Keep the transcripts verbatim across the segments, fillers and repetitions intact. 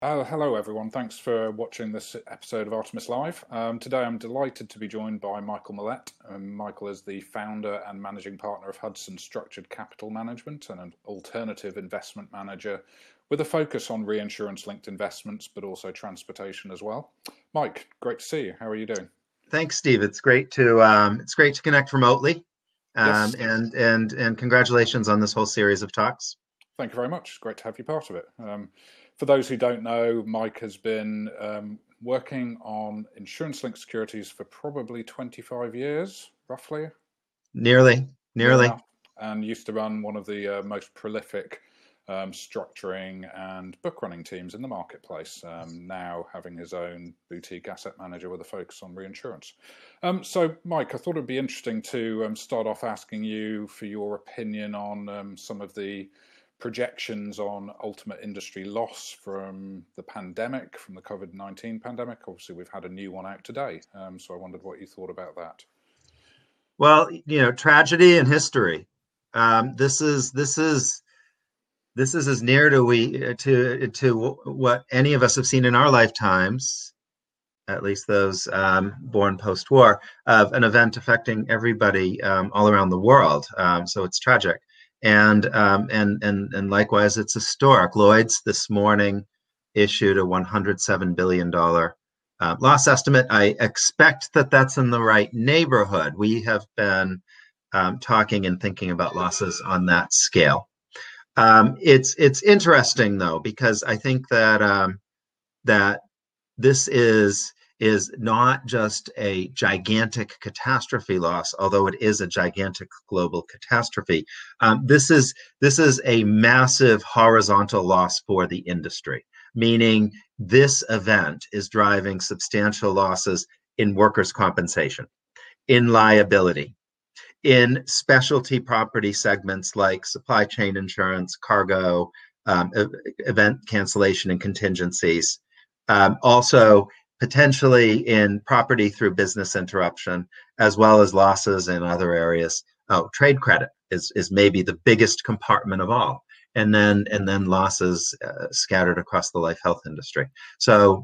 Uh, hello, everyone. Thanks for watching this episode of Artemis Live. Um, today, I'm delighted to be joined by Michael Millett. Um, Michael is the founder and managing partner of Hudson Structured Capital Management and an alternative investment manager with a focus on reinsurance-linked investments, but also transportation as well. Mike, great to see you. How are you doing? Thanks, Steve. It's great to um, it's great to connect remotely, um, Yes, and and and congratulations on this whole series of talks. thank you very much. It's great to have you part of it. Um, for those who don't know, Mike has been um, working on insurance-linked securities for probably twenty-five years, roughly, Nearly, near nearly. enough, and used to run one of the uh, most prolific um, structuring and book running teams in the marketplace, um, now having his own boutique asset manager with a focus on reinsurance. Um, so, Mike, I thought it'd be interesting to um, start off asking you for your opinion on um, some of the projections on ultimate industry loss from the pandemic, from the COVID nineteen pandemic. Obviously, we've had a new one out today, um, so I wondered what you thought about that. Well, you know, tragedy and history. Um, this is this is this is as near to we to to what any of us have seen in our lifetimes, at least those um, born post-war, of an event affecting everybody um, all around the world. Um, so it's tragic, and um, and and and likewise, it's historic. Lloyd's this morning issued a one hundred seven billion dollar uh, loss estimate. I expect that that's in the right neighborhood. We have been um, talking and thinking about losses on that scale. Um, it's it's interesting though, because I think that um, that this is is not just a gigantic catastrophe loss, although it is a gigantic global catastrophe. Um, this is this is a massive horizontal loss for the industry, meaning this event is driving substantial losses in workers' compensation, in liability, in specialty property segments like supply chain insurance, cargo, um, event cancellation and contingencies. Um, also, potentially in property through business interruption, as well as losses in other areas. Oh, trade credit is is maybe the biggest compartment of all, and then and then losses uh, scattered across the life health industry. So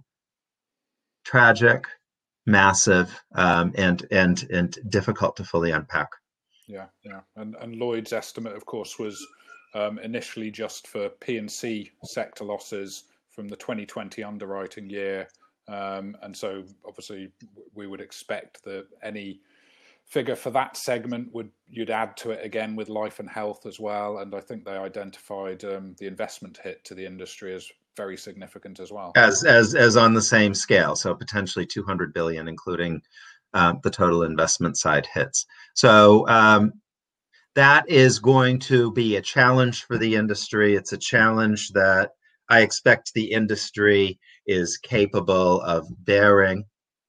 tragic, massive, um, and and and difficult to fully unpack. Yeah, yeah, and and Lloyd's estimate, of course, was um, initially just for P and C sector losses from the twenty twenty underwriting year, um, and so obviously we would expect that any figure for that segment would you'd add to it again with life and health as well, and I think they identified um, the investment hit to the industry as very significant as well. As as as on the same scale, so potentially two hundred billion, including uh, the total investment side hits. So um, that is going to be a challenge for the industry. It's a challenge that I expect the industry is capable of bearing.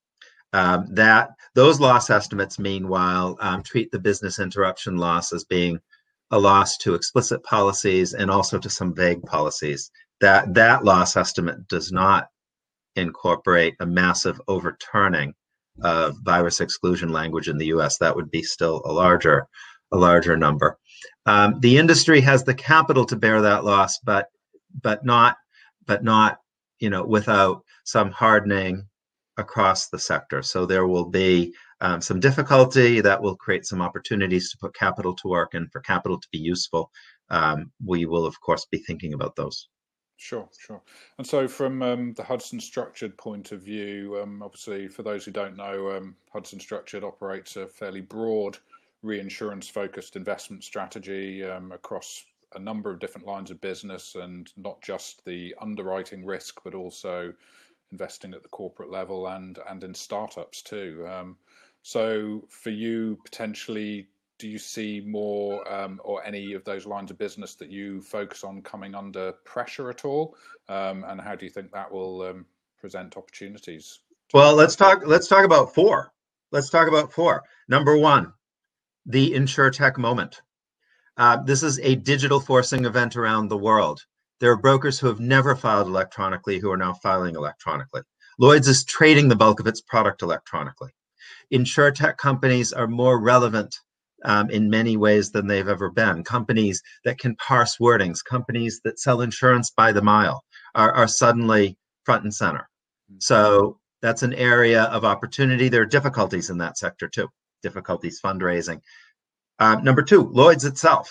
Um, that those loss estimates, meanwhile, um, treat the business interruption loss as being a loss to explicit policies and also to some vague policies. That that loss estimate does not incorporate a massive overturning of virus exclusion language in the U S. That would be still a larger a larger number. Um, the industry has the capital to bear that loss, but but not but not you know without some hardening across the sector. So there will be um, some difficulty that will create some opportunities to put capital to work, and for capital to be useful, um, we will of course be thinking about those. Sure, sure. And so, from um, the Hudson Structured point of view, um, obviously, for those who don't know, um, Hudson Structured operates a fairly broad reinsurance-focused investment strategy um, across a number of different lines of business, and not just the underwriting risk, but also investing at the corporate level and and in startups too. Um, so, for you, potentially, do you see more um, or any of those lines of business that you focus on coming under pressure at all? Um, and how do you think that will um, present opportunities to Well, you? let's talk. Let's talk about four. Let's talk about four. Number one, the InsurTech moment. Uh, this is a digital forcing event around the world. There are brokers who have never filed electronically who are now filing electronically. Lloyd's is trading the bulk of its product electronically. InsurTech companies are more relevant um, in many ways than they've ever been. Companies that can parse wordings, companies that sell insurance by the mile are, are suddenly front and center. So that's an area of opportunity. There are difficulties in that sector too, difficulties fundraising. Uh, number two, Lloyd's itself.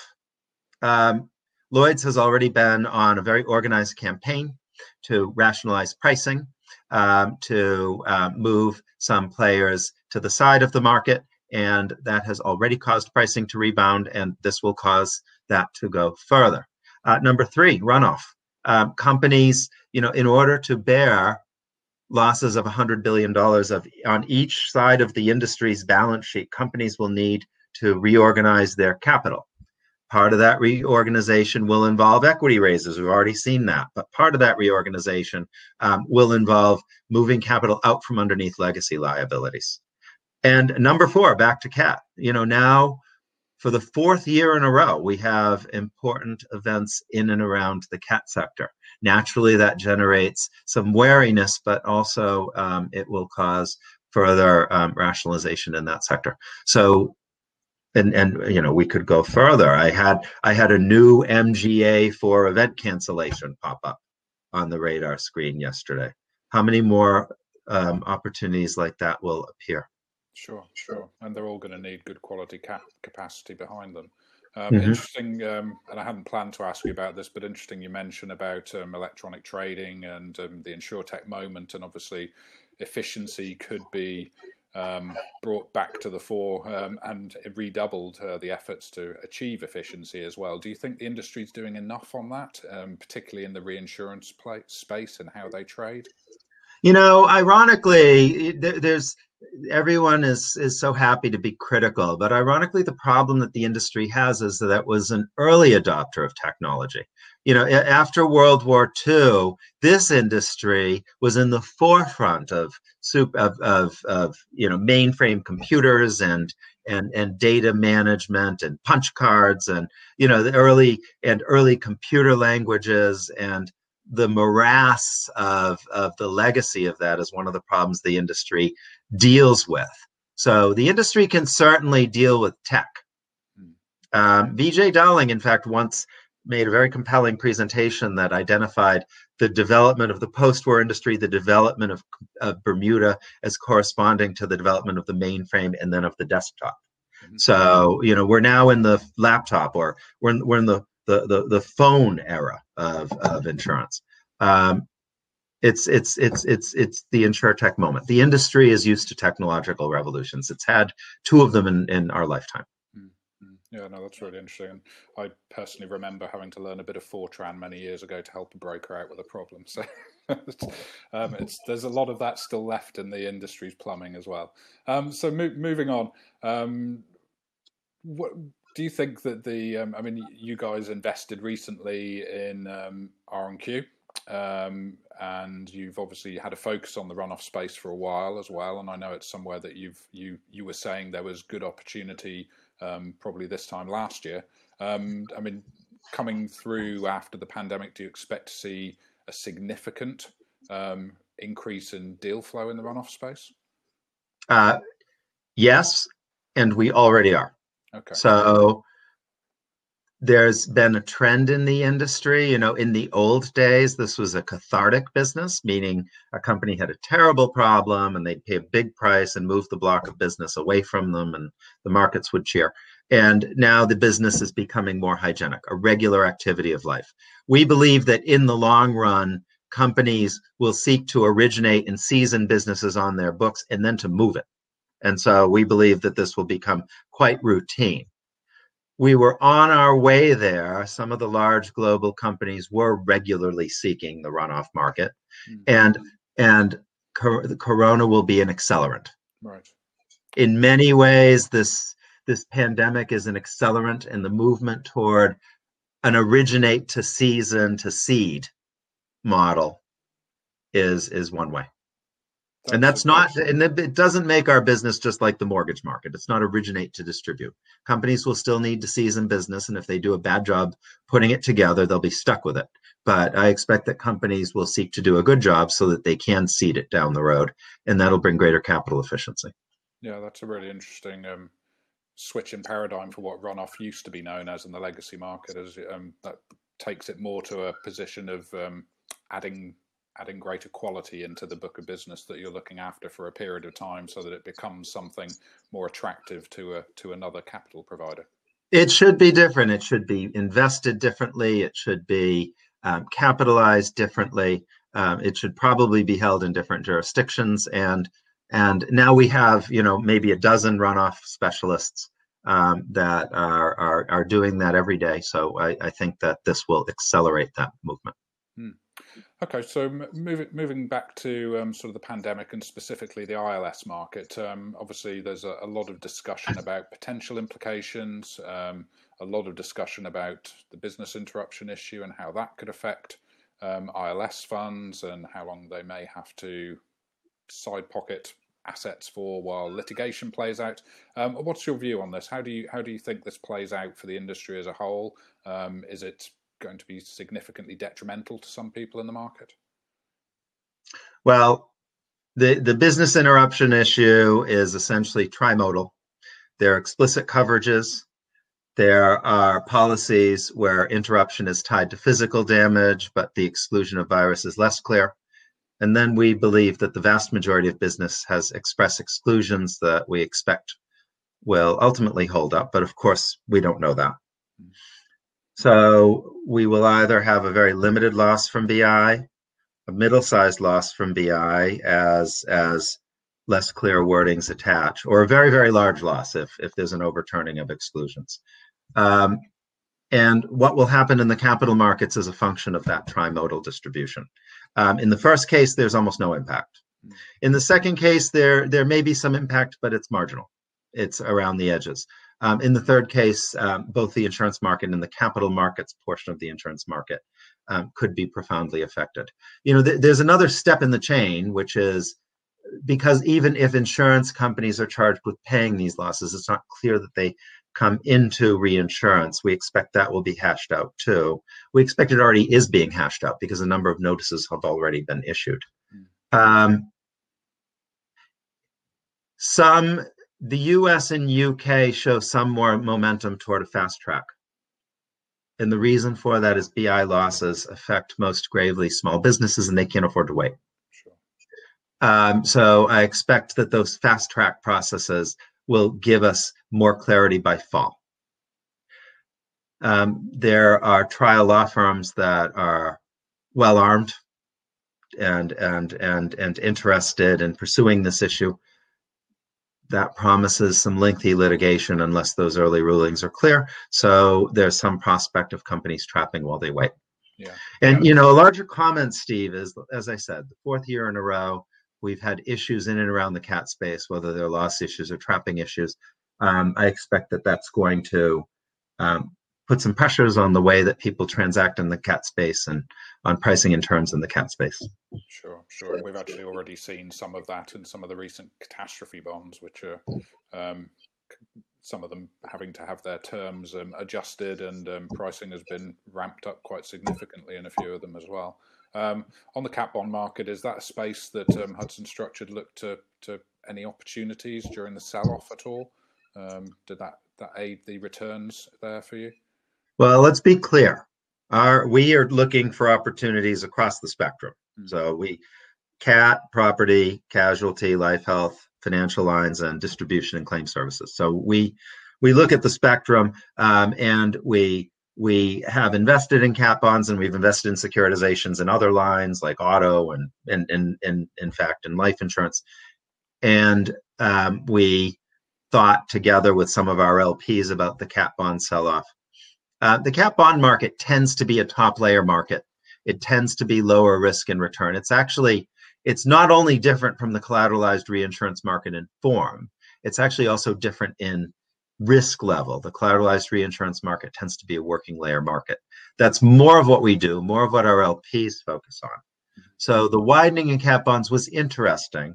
Um, Lloyd's has already been on a very organized campaign to rationalize pricing, um, to uh, move some players to the side of the market, and that has already caused pricing to rebound, and this will cause that to go further. Uh, number three, runoff. Um, companies, you know, in order to bear losses of one hundred billion dollars of, on each side of the industry's balance sheet, companies will need to reorganize their capital. Part of that reorganization will involve equity raises. We've already seen that. But part of that reorganization um, will involve moving capital out from underneath legacy liabilities. And number four, back to cat. You know, now for the fourth year in a row, we have important events in and around the cat sector. Naturally, that generates some wariness, but also um, it will cause further um, rationalization in that sector. So, and and you know, we could go further. I had I had a new M G A for event cancellation pop up on the radar screen yesterday. How many more um, opportunities like that will appear? Sure, sure. And they're all going to need good quality cap capacity behind them. Um, Mm-hmm. Interesting, um, and I hadn't planned to ask you about this, but interesting you mentioned about um, electronic trading and um, the InsurTech moment, and obviously efficiency could be um, brought back to the fore, um, and it redoubled uh, the efforts to achieve efficiency as well. Do you think the industry's doing enough on that, um, particularly in the reinsurance play, space and how they trade? You know, ironically, there's everyone is is so happy to be critical, but ironically, the problem that the industry has is that it was an early adopter of technology. You know, after World War Two, this industry was in the forefront of of of, of you know mainframe computers and and and data management and punch cards and you know the early and early computer languages, and the morass of, of the legacy of that is one of the problems the industry deals with. So the industry can certainly deal with tech. Um, V J Dowling, in fact, once made a very compelling presentation that identified the development of the post-war industry, the development of, of Bermuda as corresponding to the development of the mainframe and then of the desktop. Mm-hmm. So, you know, we're now in the laptop, or we're in, we're in the The, the the phone era of of insurance. Um, it's it's it's it's it's the InsurTech moment. The industry is used to technological revolutions. It's had two of them in, in our lifetime. Mm-hmm. Yeah, no, that's really interesting. And I personally remember having to learn a bit of Fortran many years ago to help a broker out with a problem. So um, it's there's a lot of that still left in the industry's plumbing as well. Um, so mo- moving on. Um, what Do you think that the, um, I mean, you guys invested recently in um, R and Q, um, and you've obviously had a focus on the runoff space for a while as well. And I know it's somewhere that you've you you were saying there was good opportunity um, probably this time last year. Um, I mean, coming through after the pandemic, do you expect to see a significant um, increase in deal flow in the runoff space? Uh, yes, and we already are. Okay. So there's been a trend in the industry. You know, in the old days, this was a cathartic business, meaning a company had a terrible problem and they'd pay a big price and move the block of business away from them, and the markets would cheer. And now the business is becoming more hygienic, a regular activity of life. We believe that in the long run, companies will seek to originate and season businesses on their books and then to move it. And so we believe that this will become quite routine. We were on our way there. Some of the large global companies were regularly seeking the runoff market, mm-hmm. and and cor- the Corona will be an accelerant. Right. In many ways, this this pandemic is an accelerant, and the movement toward an originate to season to seed model is is one way. That's and that's not, and it doesn't make our business just like the mortgage market. It's not originate to distribute. Companies will still need to season business, and if they do a bad job putting it together, they'll be stuck with it. But I expect that companies will seek to do a good job so that they can seed it down the road, and that'll bring greater capital efficiency. Yeah, that's a really interesting um, switch in paradigm for what runoff used to be known as in the legacy market. As um, that takes it more to a position of um, adding adding greater quality into the book of business that you're looking after for a period of time, so that it becomes something more attractive to a to another capital provider? It should be different. It should be invested differently. It should be um, capitalized differently. Um, it should probably be held in different jurisdictions. And and now we have, you know, maybe a dozen runoff specialists um, that are, are are doing that every day. So I, I think that this will accelerate that movement. Hmm. Okay, so moving moving back to um, sort of the pandemic and specifically the I L S market, um, obviously there's a, a lot of discussion about potential implications, um, a lot of discussion about the business interruption issue and how that could affect um, I L S funds and how long they may have to side pocket assets for while litigation plays out. Um, what's your view on this? How do you how do you think this plays out for the industry as a whole? Um, is it going to be significantly detrimental to some people in the market? Well, the, the business interruption issue is essentially trimodal. There are explicit coverages. There are policies where interruption is tied to physical damage, but the exclusion of virus is less clear. And then we believe that the vast majority of business has express exclusions that we expect will ultimately hold up. But of course, we don't know that. So we will either have a very limited loss from B I, a middle-sized loss from B I as as less clear wordings attach, or a very, very large loss if, if there's an overturning of exclusions. Um, and what will happen in the capital markets is a function of that trimodal distribution. Um, in the first case, there's almost no impact. In the second case, there, there may be some impact, but it's marginal. It's around the edges. Um, in the third case, um, both the insurance market and the capital markets portion of the insurance market um, could be profoundly affected. You know, th- there's another step in the chain, which is because even if insurance companies are charged with paying these losses, it's not clear that they come into reinsurance. We expect that will be hashed out too. We expect it already is being hashed out because a number of notices have already been issued. Um, some The U S and U K show some more momentum toward a fast track. And the reason for that is B I losses affect most gravely small businesses and they can't afford to wait. Sure. Um, so I expect that those fast track processes will give us more clarity by fall. Um, there are trial law firms that are well armed and and and and interested in pursuing this issue. That promises some lengthy litigation unless those early rulings are clear. So there's some prospect of companies trapping while they wait. Yeah. And, you know, a larger comment, Steve, is, as I said, the fourth year in a row, we've had issues in and around the cat space, whether they're loss issues or trapping issues. Um, I expect that that's going to um, put some pressures on the way that people transact in the cat space and on pricing and terms in the cat space. Sure, sure. And we've actually already seen some of that in some of the recent catastrophe bonds, which are um, some of them having to have their terms um, adjusted, and um, pricing has been ramped up quite significantly in a few of them as well. Um, on the cat bond market, is that a space that um, Hudson Structured looked to, to any opportunities during the sell-off at all? Um, did that, that aid the returns there for you? Well, let's be clear. Our, we are looking for opportunities across the spectrum. Mm-hmm. So we cat, property, casualty, life health, financial lines, and distribution and claim services. So we we look at the spectrum, um, and we we have invested in cat bonds, and we've invested in securitizations and other lines like auto and and and, and in fact in life insurance. And um, we thought together with some of our L Ps about the cat bond sell-off. Uh, the cat bond market tends to be a top layer market. It tends to be lower risk in return. It's actually, it's not only different from the collateralized reinsurance market in form, it's actually also different in risk level. The collateralized reinsurance market tends to be a working layer market. That's more of what we do, more of what our L Ps focus on. So the widening in cat bonds was interesting,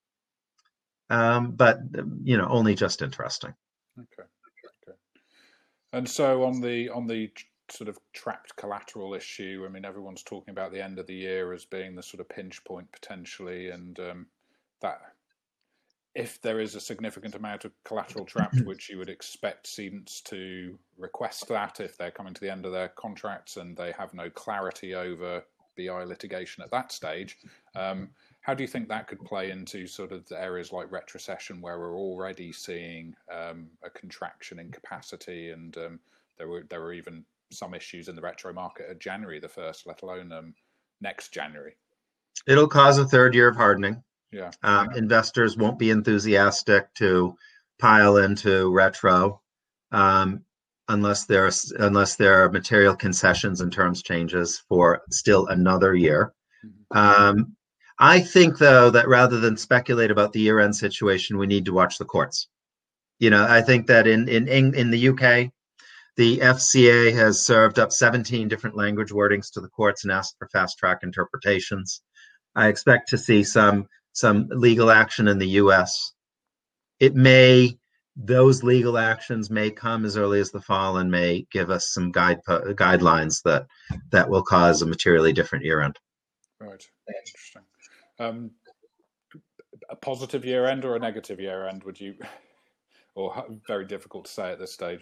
um, but you know, only just interesting. Okay. Okay. And so on the on the sort of trapped collateral issue, I mean, everyone's talking about the end of the year as being the sort of pinch point potentially, and um, that if there is a significant amount of collateral trapped, which you would expect cedents to request that if they're coming to the end of their contracts and they have no clarity over B I litigation at that stage. Um, how do you think that could play into sort of the areas like retrocession, where we're already seeing um, a contraction in capacity, and um, there were there were even some issues in the retro market at January the first, let alone um, next January? It'll cause a third year of hardening. Yeah. Um, investors won't be enthusiastic to pile into retro um, unless there's unless there are material concessions and terms changes for still another year. Mm-hmm. Um, I think, though, that rather than speculate about the year-end situation, we need to watch the courts. You know, I think that in in in the U K, the F C A has served up seventeen different language wordings to the courts and asked for fast-track interpretations. I expect to see some some legal action in the U S. It may those legal actions may come as early as the fall and may give us some guide guidelines that that will cause a materially different year end. Right. Interesting. Um, a positive year end or a negative year end, would you, or very difficult to say at this stage?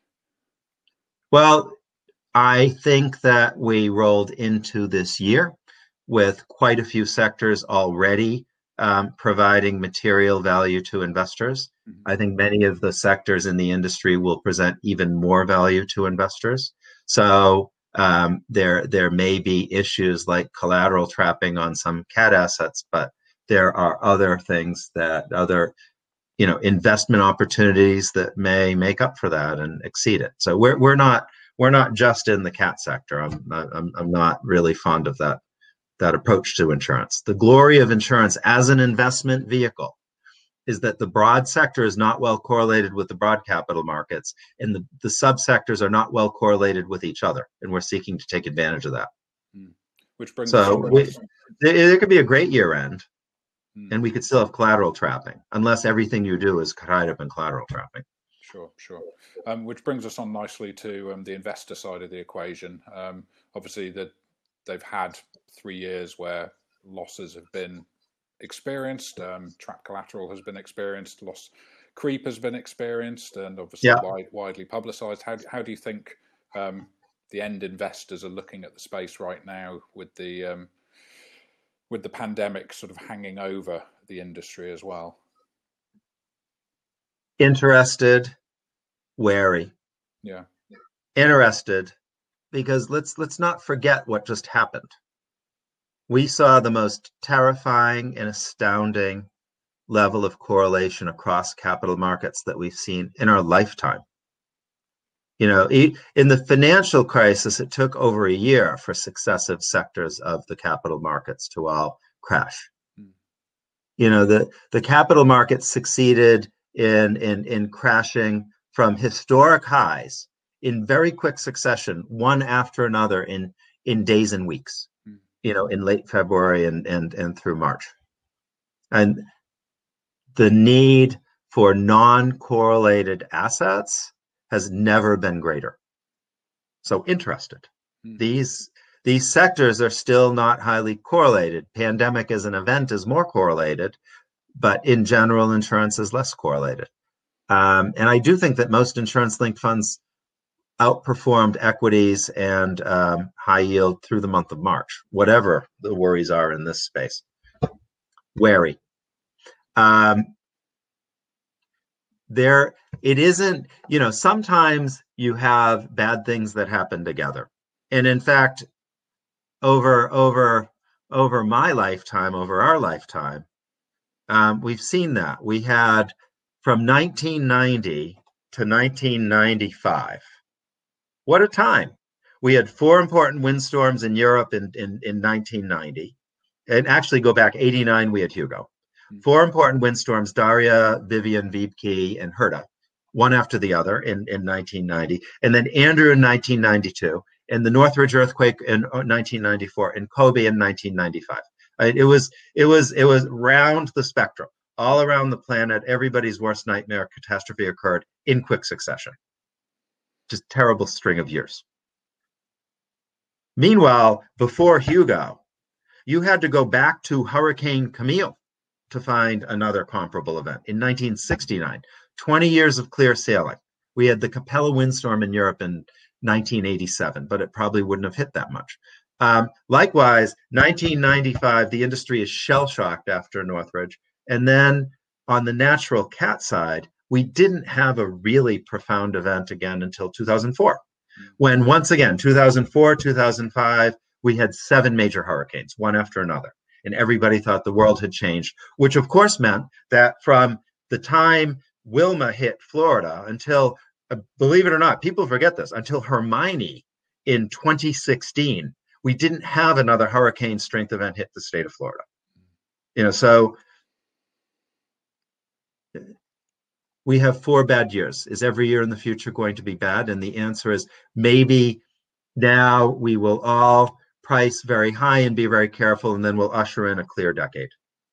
Well, I think that we rolled into this year with quite a few sectors already um, providing material value to investors. Mm-hmm. I think many of the sectors in the industry will present even more value to investors. So um, there, there may be issues like collateral trapping on some cat assets, but there are other things that other, you know, investment opportunities that may make up for that and exceed it. So we're we're not we're not just in the cat sector. I'm I'm I'm not really fond of that that approach to insurance. The glory of insurance as an investment vehicle is that the broad sector is not well correlated with the broad capital markets, and the, the subsectors are not well correlated with each other, and we're seeking to take advantage of that. Mm. Which brings so we, there, there could be a great year end, mm. and we could still have collateral trapping, unless everything you do is tied up in collateral trapping. Sure, sure. Um, which brings us on nicely to um, the investor side of the equation. Um, obviously, the, they've had three years where losses have been experienced, um, trapped collateral has been experienced, loss creep has been experienced, and obviously yeah. wide, widely publicized. How, how do you think um, the end investors are looking at the space right now with the um, with the pandemic sort of hanging over the industry as well? Interested, wary. Yeah. Interested, because let's let's not forget what just happened. We saw the most terrifying and astounding level of correlation across capital markets that we've seen in our lifetime. You know, in the financial crisis, it took over a year for successive sectors of the capital markets to all crash. Mm. You know, the, the capital markets succeeded in, in, in crashing from historic highs in very quick succession, one after another in, in days and weeks. You know, in late February and, and, and through March. And the need for non-correlated assets has never been greater. So interested. Mm. These, these sectors are still not highly correlated. Pandemic as an event is more correlated, but in general, insurance is less correlated. Um, and I do think that most insurance-linked funds outperformed equities and um, high yield through the month of March, whatever the worries are in this space. Wary. Um, there, it isn't, you know, sometimes you have bad things that happen together. And in fact, over, over, over my lifetime, over our lifetime, um, we've seen that. We had from nineteen ninety to nineteen ninety-five. What a time. We had four important windstorms in Europe in, in, in nineteen ninety. And actually go back, eighty-nine, we had Hugo. Four important windstorms, Daria, Vivian, Vibke, and Herta, one after the other in, in nineteen ninety. And then Andrew in nineteen ninety-two, and the Northridge earthquake in nineteen ninety-four, and Kobe in nineteen ninety-five. It was, it was, it was round the spectrum. All around the planet, everybody's worst nightmare catastrophe occurred in quick succession. Just terrible string of years. Meanwhile, before Hugo, you had to go back to Hurricane Camille to find another comparable event. In nineteen sixty-nine, twenty years of clear sailing. We had the Capella windstorm in Europe in nineteen eighty-seven, but it probably wouldn't have hit that much. Um, likewise, nineteen ninety-five, the industry is shell-shocked after Northridge. And then on the natural cat side, we didn't have a really profound event again until two thousand four, when once again, two thousand four, two thousand five, we had seven major hurricanes, one after another. And everybody thought the world had changed, which of course meant that from the time Wilma hit Florida until, uh, believe it or not, people forget this, until Hermione in twenty sixteen, we didn't have another hurricane strength event hit the state of Florida. You know, so we have four bad years. Is every year in the future going to be bad? And the answer is maybe now we will all price very high and be very careful, and then we'll usher in a clear decade.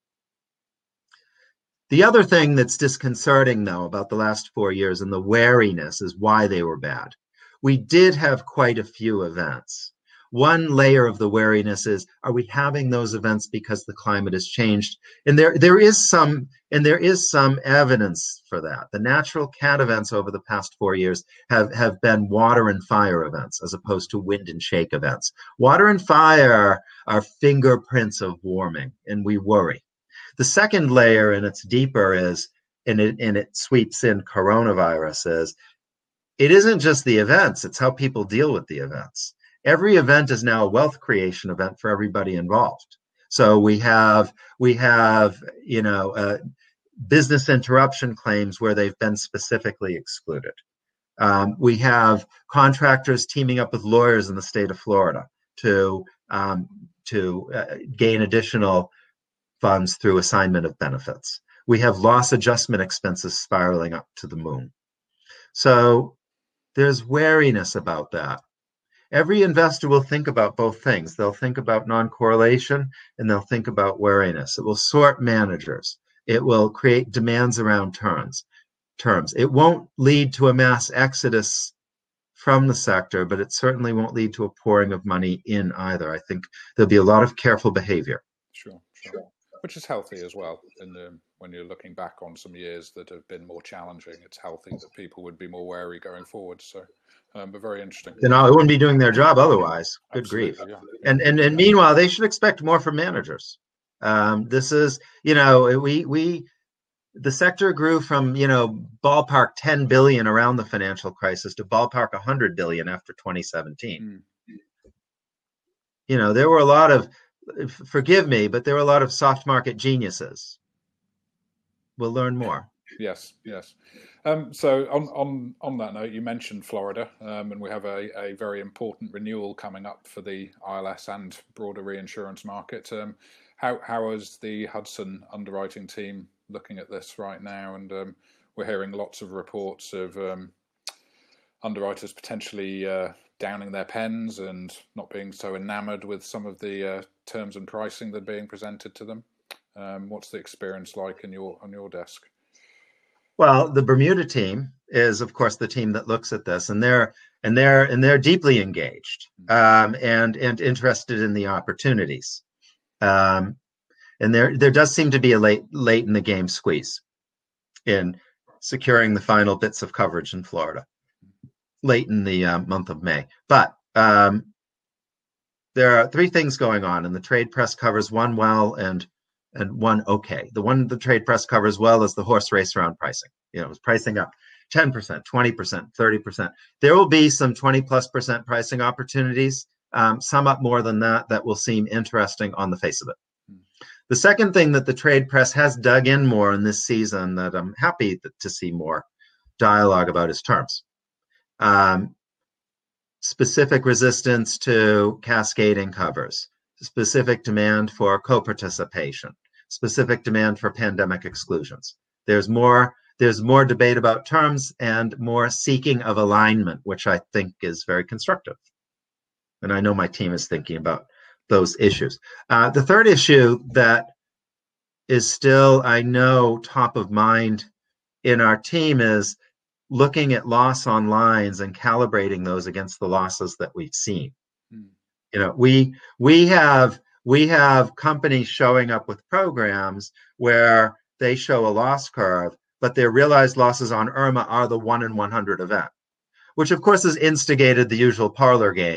The other thing that's disconcerting, though, about the last four years and the wariness is why they were bad. We did have quite a few events. One layer of the wariness is, are we having those events because the climate has changed? And there, there is some, and there is some evidence for that. The natural cat events over the past four years have, have been water and fire events as opposed to wind and shake events. Water and fire are fingerprints of warming, and we worry. The second layer, and it's deeper, is, and it, and it sweeps in coronavirus, is it isn't just the events, it's how people deal with the events. Every event is now a wealth creation event for everybody involved. So we have, we have, you know, uh, business interruption claims where they've been specifically excluded. Um, we have contractors teaming up with lawyers in the state of Florida to, um, to uh, gain additional funds through assignment of benefits. We have loss adjustment expenses spiraling up to the moon. So there's wariness about that. Every investor will think about both things. They'll think about non-correlation and they'll think about wariness. It will sort managers. It will create demands around terms. terms. It won't lead to a mass exodus from the sector, but it certainly won't lead to a pouring of money in either. I think there'll be a lot of careful behavior. Sure, sure. Which is healthy as well. And um, when you're looking back on some years that have been more challenging, it's healthy that people would be more wary going forward. So, um, but very interesting. Then I wouldn't be doing their job otherwise. Good Absolutely, grief. Yeah. And, and and meanwhile, they should expect more from managers. Um, this is, you know, we we the sector grew from, you know, ballpark ten billion around the financial crisis to ballpark one hundred billion after twenty seventeen. Mm. You know, there were a lot of, forgive me, but there were a lot of soft market geniuses. We'll learn more. Yes, yes. Um, so on, on, on that note, you mentioned Florida, um, and we have a, a very important renewal coming up for the I L S and broader reinsurance market. Um, how, how is the Hudson underwriting team looking at this right now? And um, we're hearing lots of reports of um, underwriters potentially uh, downing their pens and not being so enamored with some of the uh, terms and pricing that are being presented to them. Um, what's the experience like in your on your desk? Well, the Bermuda team is, of course, the team that looks at this, and they're and they're and they're deeply engaged um, and and interested in the opportunities. Um, and there there does seem to be a late late in the game squeeze in securing the final bits of coverage in Florida, late in the uh, month of May. But um, there are three things going on, and the trade press covers one well and and one okay. The one the trade press covers well is the horse race around pricing. You know, it's pricing up ten percent, twenty percent, thirty percent. There will be some twenty plus percent pricing opportunities, um, some up more than that, that will seem interesting on the face of it. The second thing that the trade press has dug in more in this season that I'm happy to see more dialogue about is terms. Um, specific resistance to cascading covers, specific demand for co-participation, specific demand for pandemic exclusions. There's more, there's more debate about terms and more seeking of alignment, which I think is very constructive. And I know my team is thinking about those issues. Uh, the third issue that is still, I know, top of mind in our team is looking at loss on lines and calibrating those against the losses that we've seen. Mm. You know, we we have we have companies showing up with programs where they show a loss curve, but their realized losses on Irma are the one in one hundred event, which of course has instigated the usual parlor game.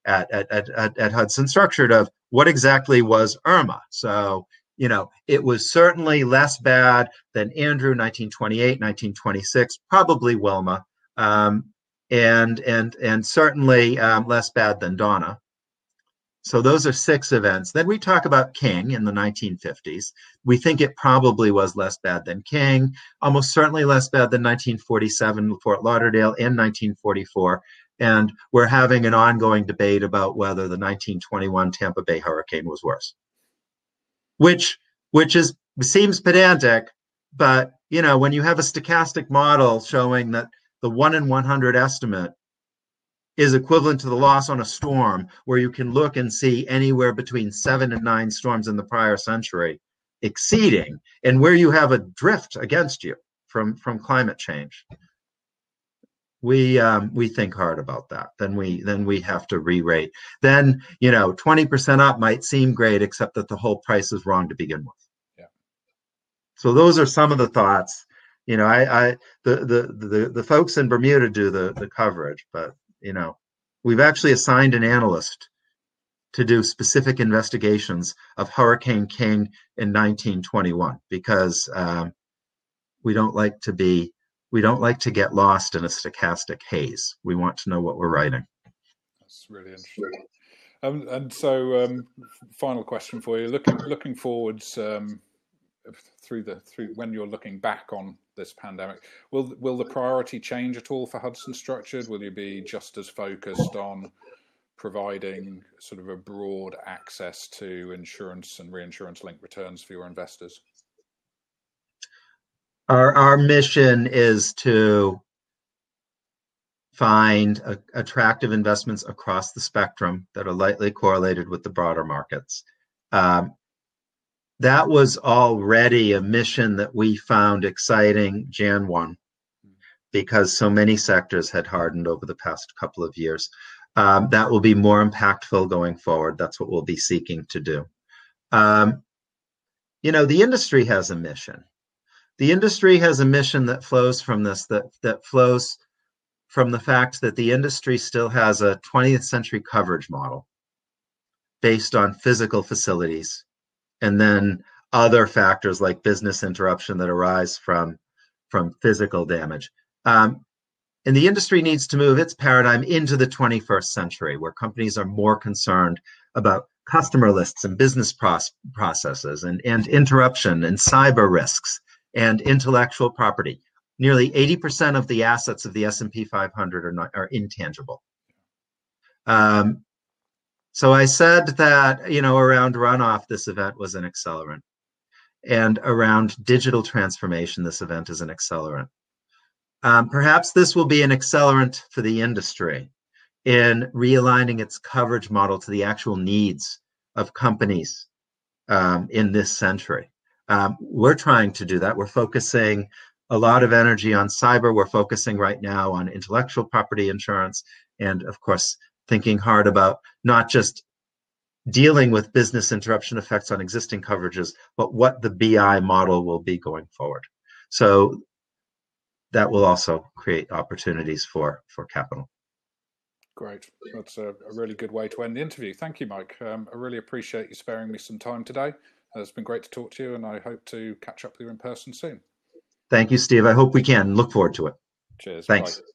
at, at, at, at Hudson Structured of what exactly was Irma. So, you know, it was certainly less bad than Andrew, nineteen twenty-eight, nineteen twenty-six, probably Wilma, um, and, and, and certainly um, less bad than Donna. So those are six events. Then we talk about King in the nineteen fifties. We think it probably was less bad than King, almost certainly less bad than nineteen forty-seven Fort Lauderdale and nineteen forty-four. And we're having an ongoing debate about whether the nineteen twenty-one Tampa Bay hurricane was worse, which which is seems pedantic, but you know, when you have a stochastic model showing that the one in one hundred estimate is equivalent to the loss on a storm, where you can look and see anywhere between seven and nine storms in the prior century exceeding, and where you have a drift against you from, from climate change, we um, we think hard about that. Then we then we have to re-rate. Then, you know, twenty percent up might seem great, except that the whole price is wrong to begin with. Yeah. So those are some of the thoughts. You know, I, I the, the the the folks in Bermuda do the the coverage, but you know, we've actually assigned an analyst to do specific investigations of Hurricane King in nineteen twenty-one, because um, we don't like to be, we don't like to get lost in a stochastic haze. We want to know what we're writing. That's really interesting. Um, and so, um, final question for you: looking looking forwards um, through the through when you're looking back on this pandemic, will will the priority change at all for Hudson Structured? Will you be just as focused on providing sort of a broad access to insurance and reinsurance linked returns for your investors? Our our mission is to find a, attractive investments across the spectrum that are lightly correlated with the broader markets. Um, That was already a mission that we found exciting January first, because so many sectors had hardened over the past couple of years. Um, that will be more impactful going forward. That's what we'll be seeking to do. Um, you know, the industry has a mission. The industry has a mission that flows from this, that, that flows from the fact that the industry still has a twentieth century coverage model based on physical facilities, and then other factors like business interruption that arise from, from physical damage. Um, and the industry needs to move its paradigm into the twenty-first century, where companies are more concerned about customer lists and business pros- processes and, and interruption and cyber risks and intellectual property. Nearly eighty percent of the assets of the S and P five hundred are, not, are intangible. Um, So I said that, you know, around runoff, this event was an accelerant. And around digital transformation, this event is an accelerant. Um, perhaps this will be an accelerant for the industry in realigning its coverage model to the actual needs of companies um, in this century. Um, we're trying to do that. We're focusing a lot of energy on cyber. We're focusing right now on intellectual property insurance, and of course, thinking hard about not just dealing with business interruption effects on existing coverages, but what the B I model will be going forward. So that will also create opportunities for, for capital. Great. That's a, a really good way to end the interview. Thank you, Mike. Um, I really appreciate you sparing me some time today. Uh, it's been great to talk to you, and I hope to catch up with you in person soon. Thank you, Steve. I hope we can. Look forward to it. Cheers. Thanks. Bye.